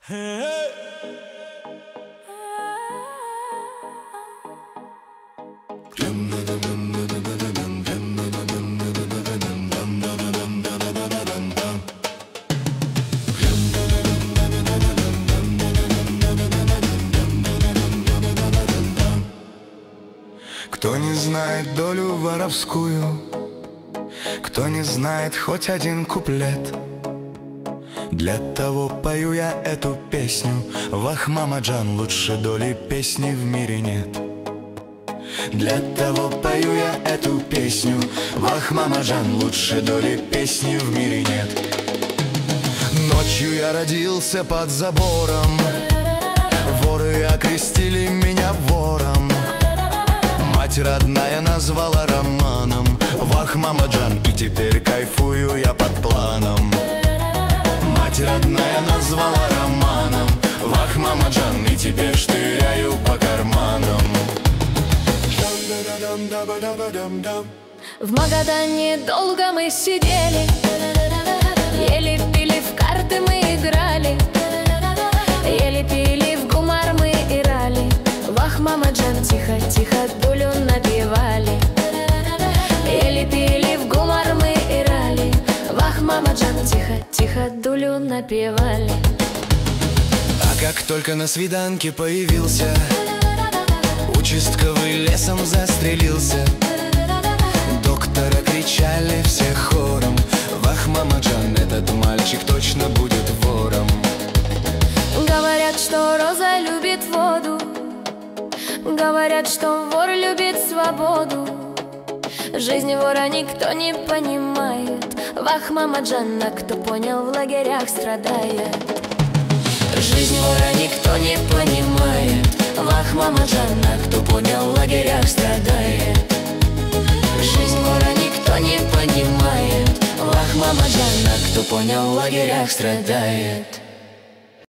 Кто не знает долю воровскую, кто не знает хоть один куплет, для того пою я эту песню. Вах, Мамаджан, лучше доли песни в мире нет. Для того пою я эту песню. Вах, Мамаджан, лучше доли песни в мире нет. Ночью я родился под забором, воры окрестили меня вором. Мать родная назвала романом. Вах, Мамаджан, и теперь кайфую я под планом. Мать родная назвала романом. Вах, Мамаджан, и теперь штыряю по карманам. В Магадане долго мы сидели, ели, пили, в карты мы играли, ели, пили, в гумар мы играли. Вах, Мамаджан, тихо, тихо, дулю напевали. Ели, пили, в гумар мы играли. Вах, Мамаджан, тихо, тихо, дулю напевали. А как только на свиданке появился, участковый лесом застрелился. Доктора кричали все хором. Вах, Мамаджан, этот мальчик точно будет вором. Говорят, что роза любит воду, говорят, что вор любит свободу. Жизнь вора никто не понимает. Вах, Мамаджан, а кто понял, в лагерях страдает. Жизнь вора никто не понимает. Вах, Мамаджан, а кто понял, в лагерях страдает. Жизнь вора никто не понимает. Вах, Мамаджан, а кто понял, в лагерях страдает.